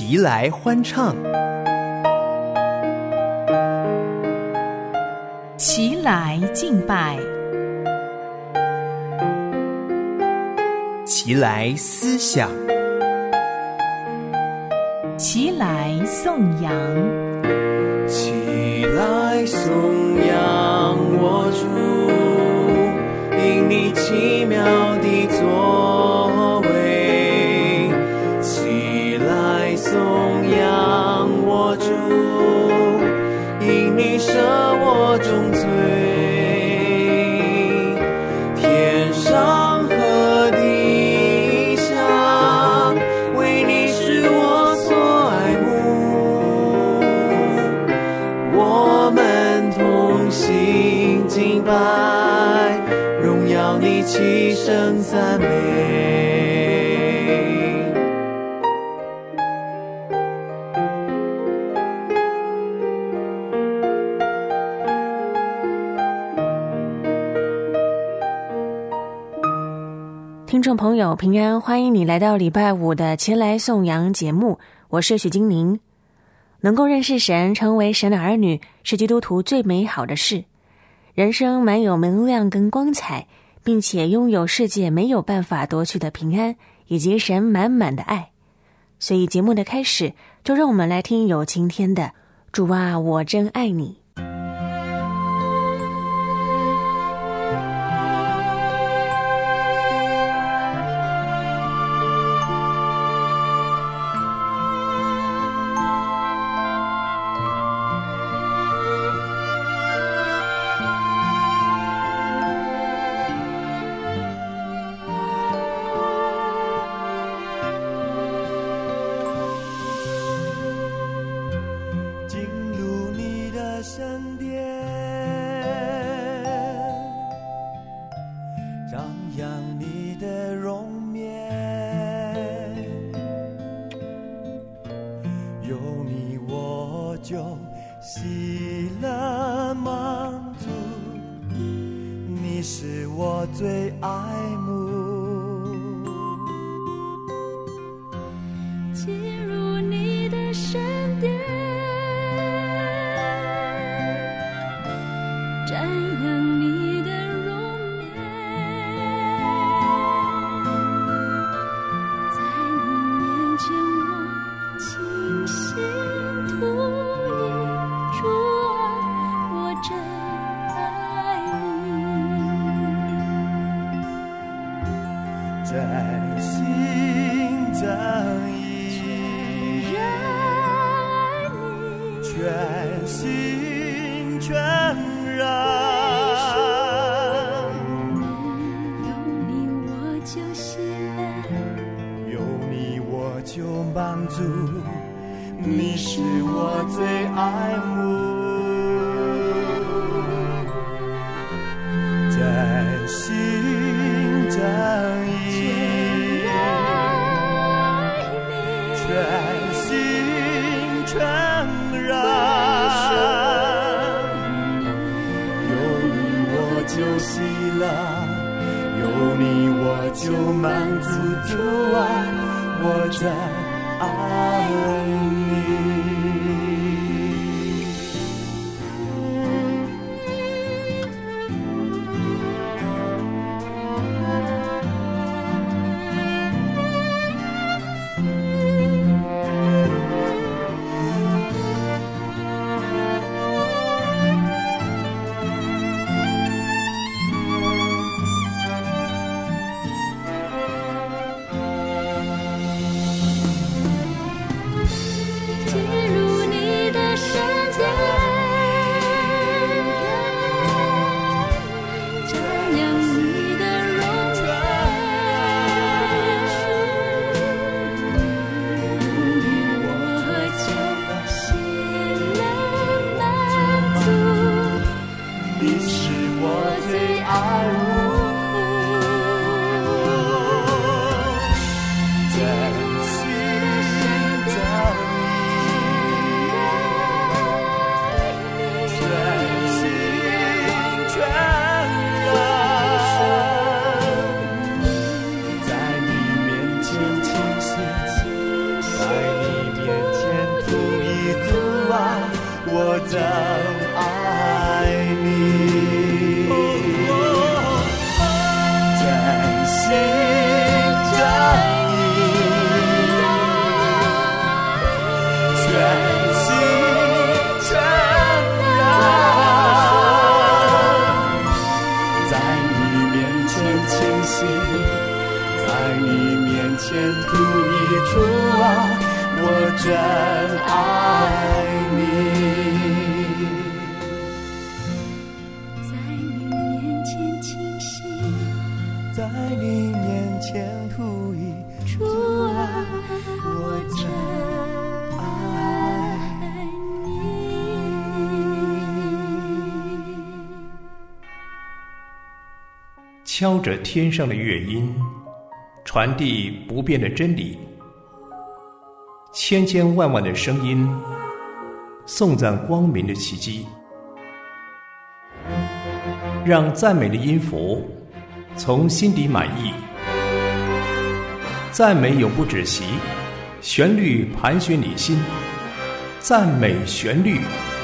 齐来欢唱， 齐来敬拜， 齐来思想， 齐来颂扬， 齐来颂扬我主，因你奇妙的作为。齐来颂扬我主，因你赦我重罪。天上和地下，为你是我所爱慕。我们同心敬拜，荣耀你，齐声赞美。 听众朋友平安，欢迎你来到礼拜五的前来颂扬节目，我是许金宁。能够认识神，成为神的儿女，是基督徒最美好的事。人生满有能量跟光彩，并且拥有世界没有办法夺去的平安，以及神满满的爱。所以节目的开始，就让我们来听有晴天的主啊，我真爱你。 喜乐满足，你是我最爱慕。 进入你的圣殿，瞻仰你的容颜，在你面前我倾心吐意。主啊，我真爱你， 真心真意，全心全然， 有你我就喜乐， 有你我就满足，你是我最爱慕。真心真意，全心全然，有你我就喜乐，有你我就满足。主啊，我真爱你。 进入心，在你面前吐一出啊，我真爱你。 在你面前倾心， 在你面前吐一主啊， 我真爱敲着天上的乐音，传递不变的真理，千千万万的声音颂赞光明的奇迹，让赞美的音符从心底满溢。赞美永不止息，旋律盘旋你心，赞美旋律。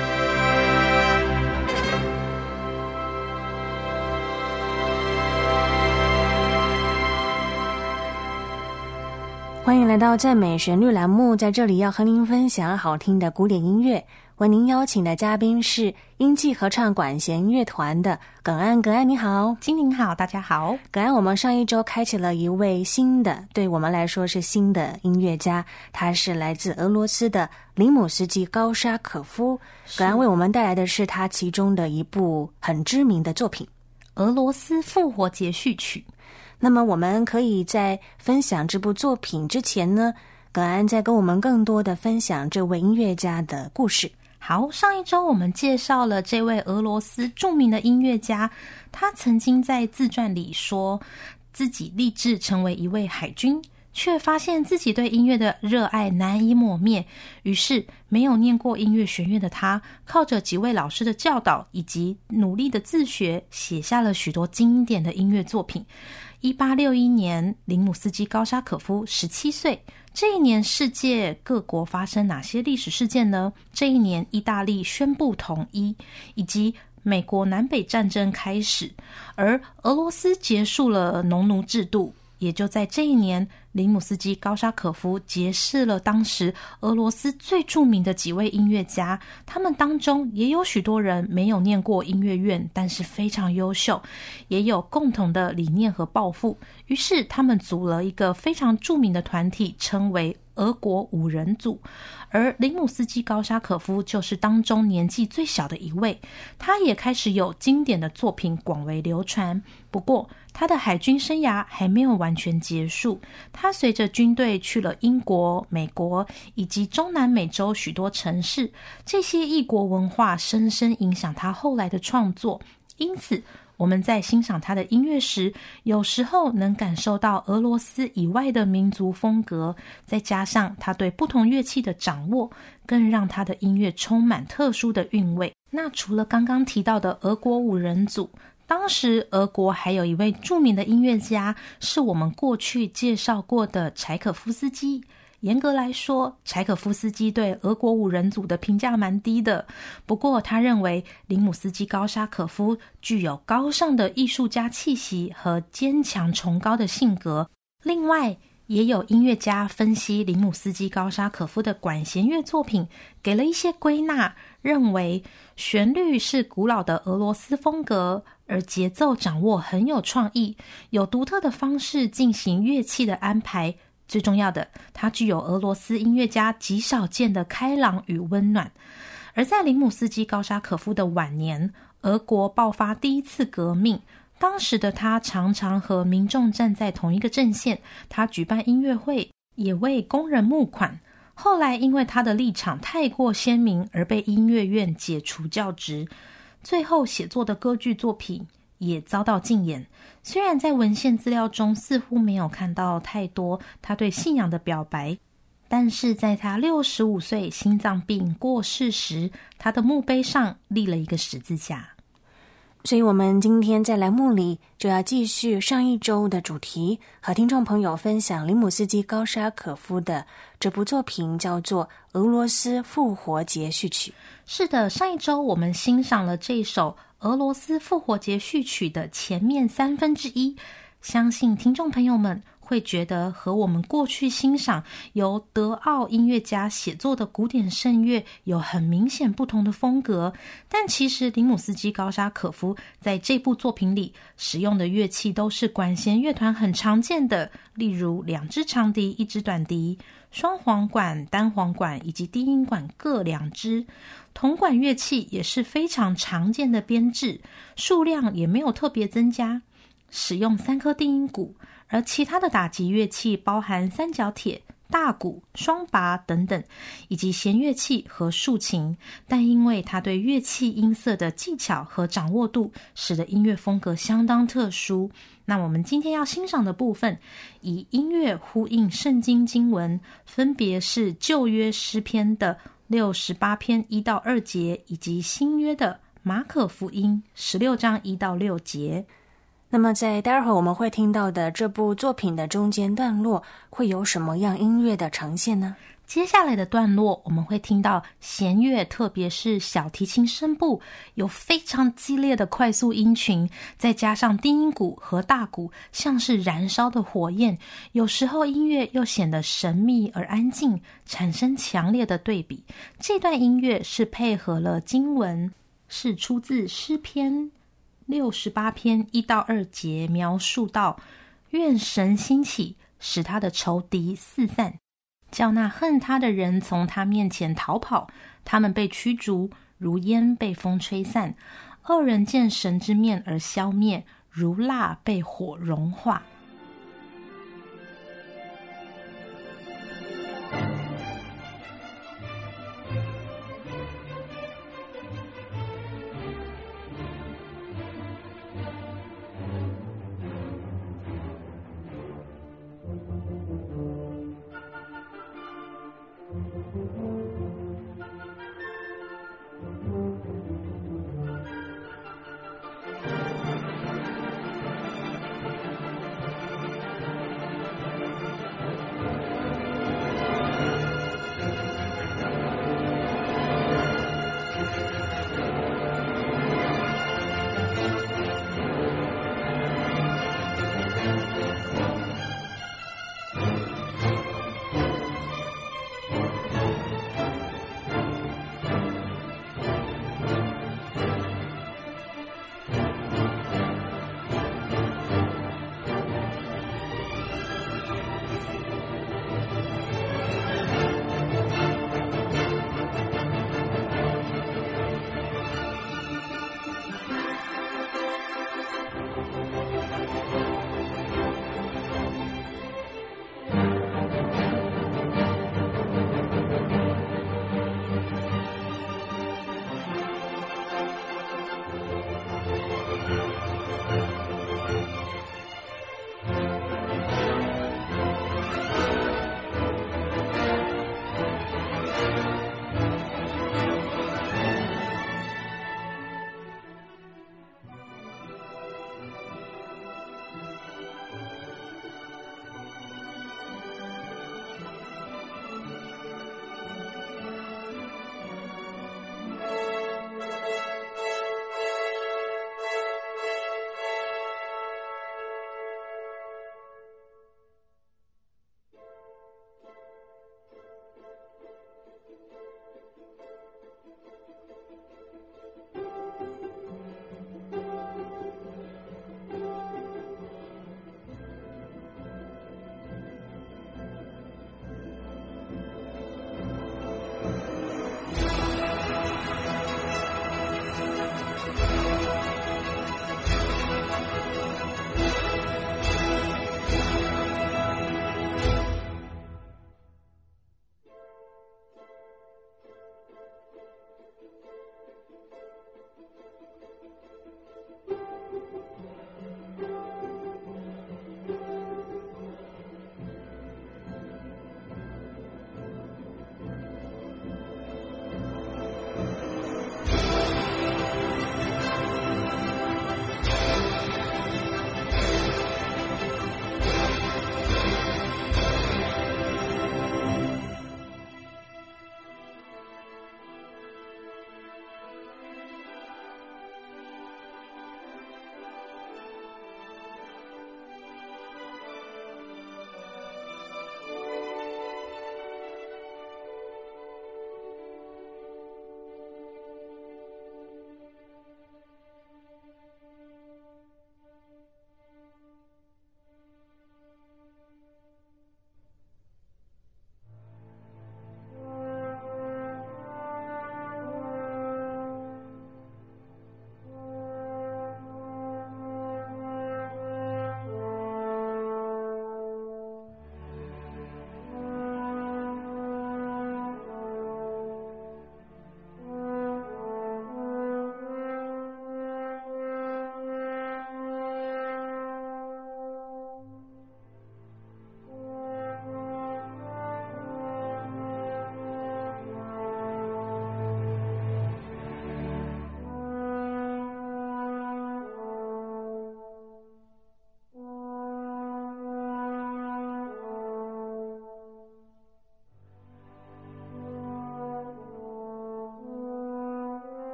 欢迎来到赞美旋律栏目，在这里要和您分享好听的古典音乐。为您邀请的嘉宾是英记合唱管弦乐团的耿安。耿安你好。 精灵好，大家好。 耿安，我们上一周开启了一位新的，对我们来说是新的音乐家，他是来自俄罗斯的林姆斯基高沙可夫。耿安为我们带来的是他其中的一部很知名的作品《 俄罗斯复活节序曲》。 那么我们可以在分享这部作品之前呢，耿安再跟我们更多的分享这位音乐家的故事。 好，上一周我们介绍了这位俄罗斯著名的音乐家，他曾经在自传里说自己立志成为一位海军，却发现自己对音乐的热爱难以抹灭，于是没有念过音乐学院的他，靠着几位老师的教导以及努力的自学，写下了许多经典的音乐作品。1861年，林姆斯基高沙可夫17岁。这一年世界各国发生哪些历史事件呢？这一年意大利宣布统一，以及美国南北战争开始，而俄罗斯结束了农奴制度。也就在这一年，林姆斯基高沙可夫结识了当时俄罗斯最著名的几位音乐家，他们当中也有许多人没有念过音乐院，但是非常优秀，也有共同的理念和抱负，于是他们组了一个非常著名的团体，称为俄国五人组。而林姆斯基高沙可夫就是当中年纪最小的一位，他也开始有经典的作品广为流传。不过他的海军生涯还没有完全结束，他随着军队去了英国、美国以及中南美洲许多城市，这些异国文化深深影响他后来的创作。因此我们在欣赏他的音乐时，有时候能感受到俄罗斯以外的民族风格，再加上他对不同乐器的掌握，更让他的音乐充满特殊的韵味。那除了刚刚提到的俄国五人组，当时俄国还有一位著名的音乐家，是我们过去介绍过的柴可夫斯基。严格来说，柴可夫斯基对俄国五人组的评价蛮低的，不过他认为林姆斯基高沙可夫具有高尚的艺术家气息和坚强崇高的性格。另外也有音乐家分析林姆斯基高沙可夫的管弦乐作品，给了一些归纳，认为旋律是古老的俄罗斯风格，而节奏掌握很有创意，有独特的方式进行乐器的安排。最重要的，它具有俄罗斯音乐家极少见的开朗与温暖。而在林姆斯基高沙可夫的晚年，俄国爆发第一次革命，当时的他常常和民众站在同一个阵线，他举办音乐会，也为工人募款。后来因为他的立场太过鲜明，而被音乐院解除教职。最后写作的歌剧作品也遭到禁演。虽然在文献资料中似乎没有看到太多他对信仰的表白，但是在他65岁心脏病过世时，他的墓碑上立了一个十字架。 所以我们今天在栏目里就要继续上一周的主题，和听众朋友分享林姆斯基高沙可夫的这部作品，叫做《俄罗斯复活节序曲》。 是的，上一周我们欣赏了这首俄罗斯复活节序曲的前面1/3，相信听众朋友们会觉得和我们过去欣赏由德奥音乐家写作的古典圣乐有很明显不同的风格，但其实林姆斯基高沙可夫在这部作品里使用的乐器都是管弦乐团很常见的，例如2支长笛、1支短笛、双簧管、单簧管以及低音管各2支。铜管乐器也是非常常见的编制，数量也没有特别增加，使用3颗低音鼓，而其他的打击乐器包含三角铁、大鼓、双拔等等，以及弦乐器和竖琴。但因为他对乐器音色的技巧和掌握度，使得音乐风格相当特殊。那我们今天要欣赏的部分，以音乐呼应圣经经文，分别是旧约诗篇的68篇1到2节，以及新约的马可福音16章1到6节。 那么在待会儿我们会听到的这部作品的中间段落会有什么样音乐的呈现呢？ 接下来的段落我们会听到弦乐，特别是小提琴声部有非常激烈的快速音群，再加上低音鼓和大鼓像是燃烧的火焰，有时候音乐又显得神秘而安静，产生强烈的对比。这段音乐是配合了经文，是出自诗篇68篇1到2节，描述到愿神兴起，使他的仇敌四散，叫那恨他的人从他面前逃跑，他们被驱逐，如烟被风吹散，恶人见神之面而消灭，如蜡被火融化。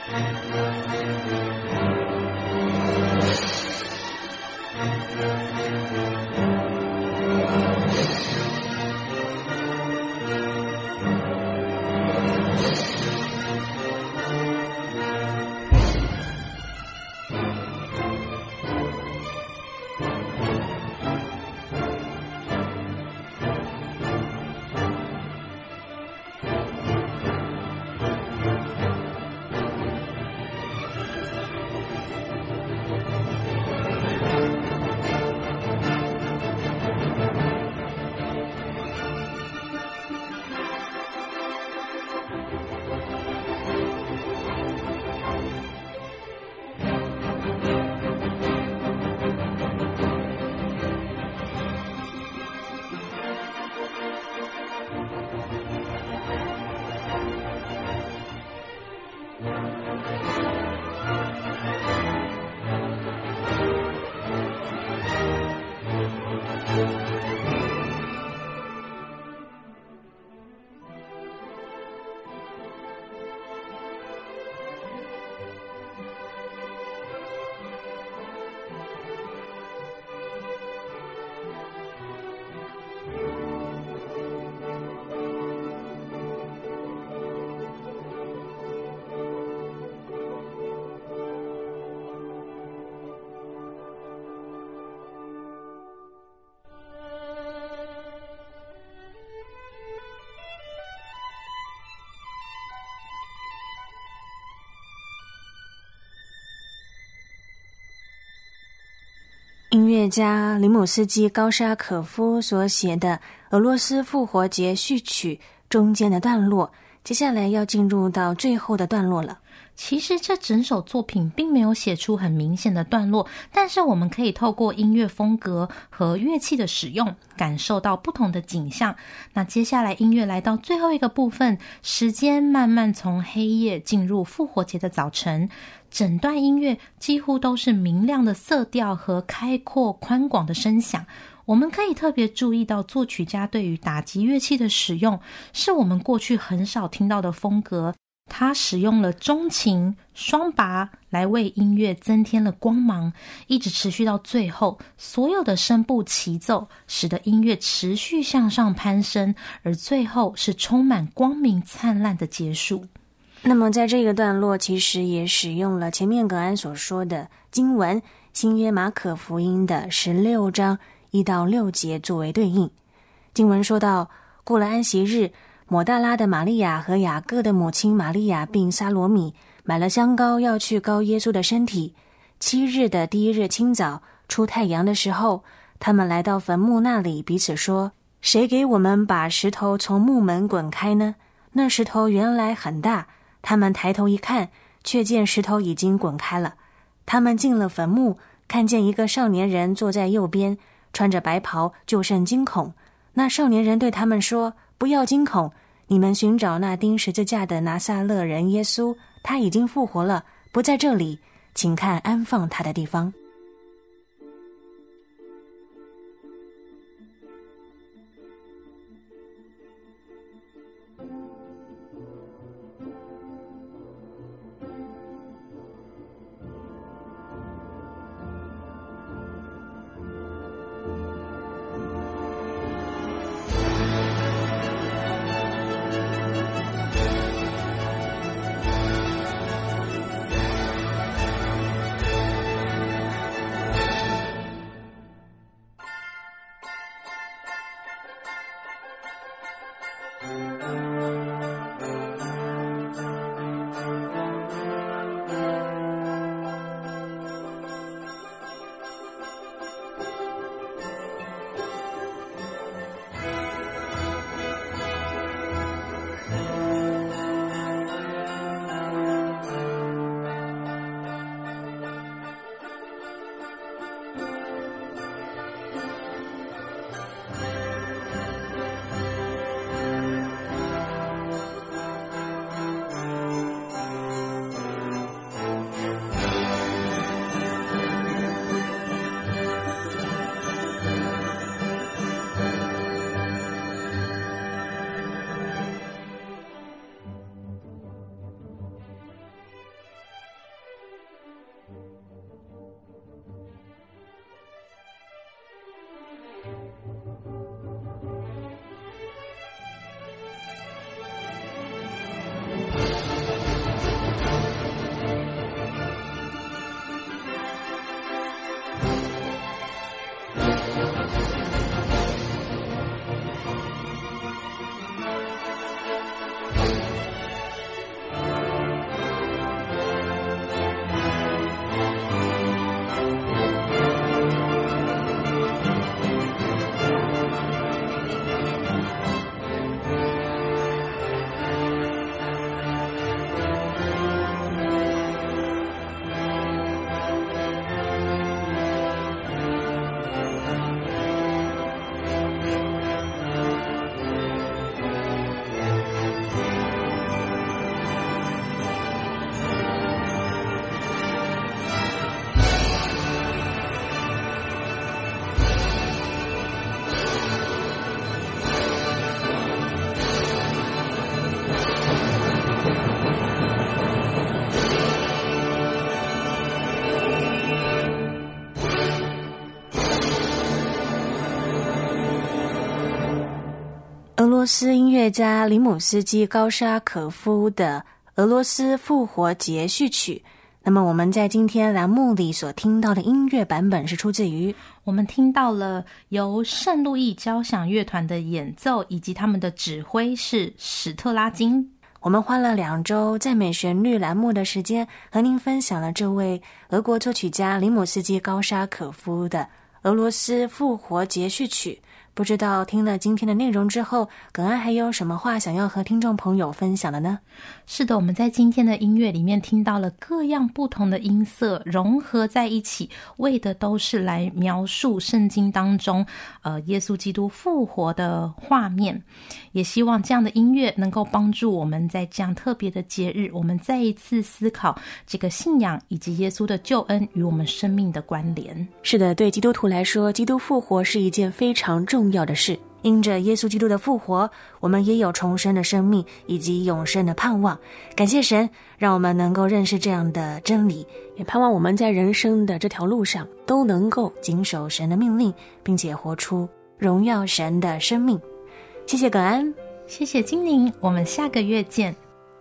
音乐家林姆斯基高沙可夫所写的俄罗斯复活节序曲中间的段落，接下来要进入到最后的段落了。 其实这整首作品并没有写出很明显的段落，但是我们可以透过音乐风格和乐器的使用，感受到不同的景象。那接下来音乐来到最后一个部分，时间慢慢从黑夜进入复活节的早晨，整段音乐几乎都是明亮的色调和开阔宽广的声响。我们可以特别注意到作曲家对于打击乐器的使用，是我们过去很少听到的风格。他使用了中琴、双拔来为音乐增添了光芒，一直持续到最后，所有的声部齐奏，使得音乐持续向上攀升，而最后是充满光明灿烂的结束。 那么在这个段落其实也使用了前面格安所说的经文新约马可福音的16章1到6节作为对应。经文说到，过了安息日，抹大拉的玛利亚和雅各的母亲玛利亚并撒罗米买了香膏，要去膏耶稣的身体。7日的第一日清早，出太阳的时候，他们来到坟墓那里，彼此说，谁给我们把石头从墓门滚开呢？那石头原来很大，他们抬头一看，却见石头已经滚开了。他们进了坟墓，看见一个少年人坐在右边，穿着白袍，就甚惊恐。那少年人对他们说，不要惊恐，你们寻找那钉十字架的拿撒勒人耶稣，他已经复活了，不在这里，请看安放他的地方。 罗斯音乐家里姆斯基高沙可夫的俄罗斯复活节序曲。那么我们在今天栏目里所听到的音乐版本是出自于， 我们听到了由圣路易交响乐团的演奏，以及他们的指挥是史特拉金。 我们花了2周赞美旋律栏目的时间，和您分享了这位俄国作曲家里姆斯基高沙可夫的俄罗斯复活节序曲。不知道听了今天的内容之后，耿安还有什么话想要和听众朋友分享的呢？ 是的，我们在今天的音乐里面听到了各样不同的音色融合在一起，为的都是来描述圣经当中耶稣基督复活的画面。也希望这样的音乐能够帮助我们在这样特别的节日，我们再一次思考这个信仰以及耶稣的救恩与我们生命的关联。 是的，对基督徒来说，基督复活是一件非常重要的事。因着耶稣基督的复活，我们也有重生的生命以及永生的盼望。感谢神，让我们能够认识这样的真理，也盼望我们在人生的这条路上都能够谨守神的命令，并且活出荣耀神的生命。谢谢耿安， 谢谢金宁，我们下个月见。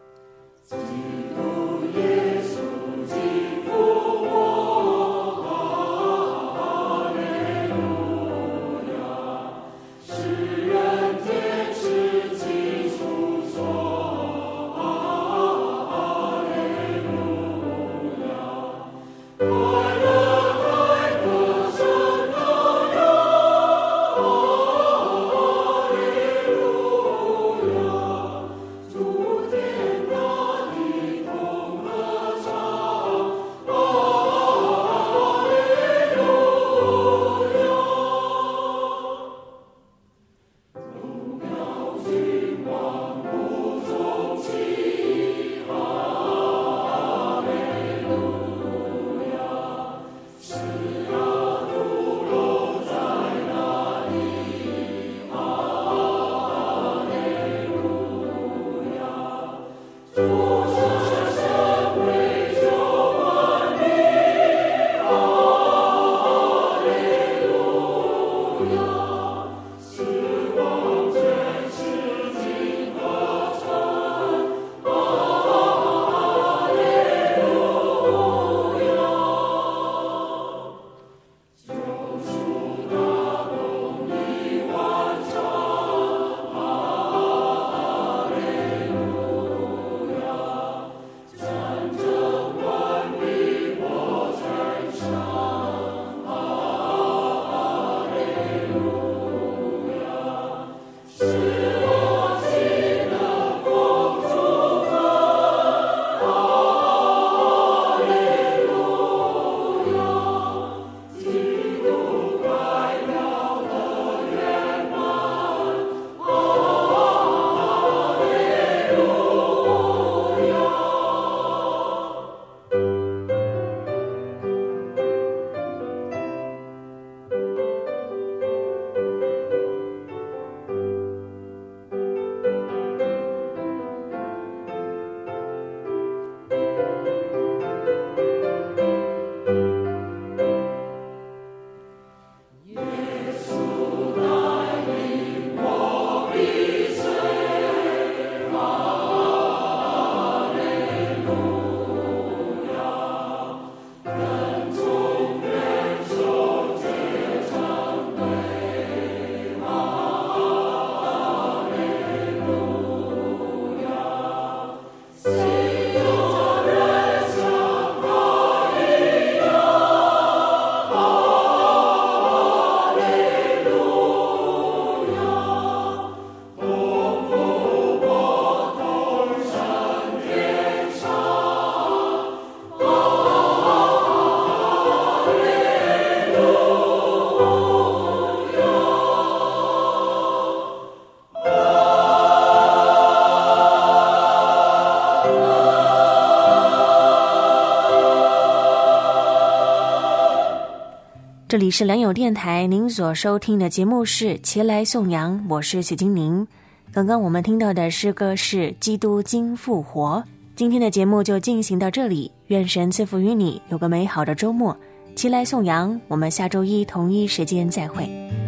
这里是良友电台，您所收听的节目是齐来颂扬，我是许金宁。刚刚我们听到的诗歌是基督经复活。今天的节目就进行到这里，愿神赐福于你，有个美好的周末。齐来颂扬，我们下周一同一时间再会。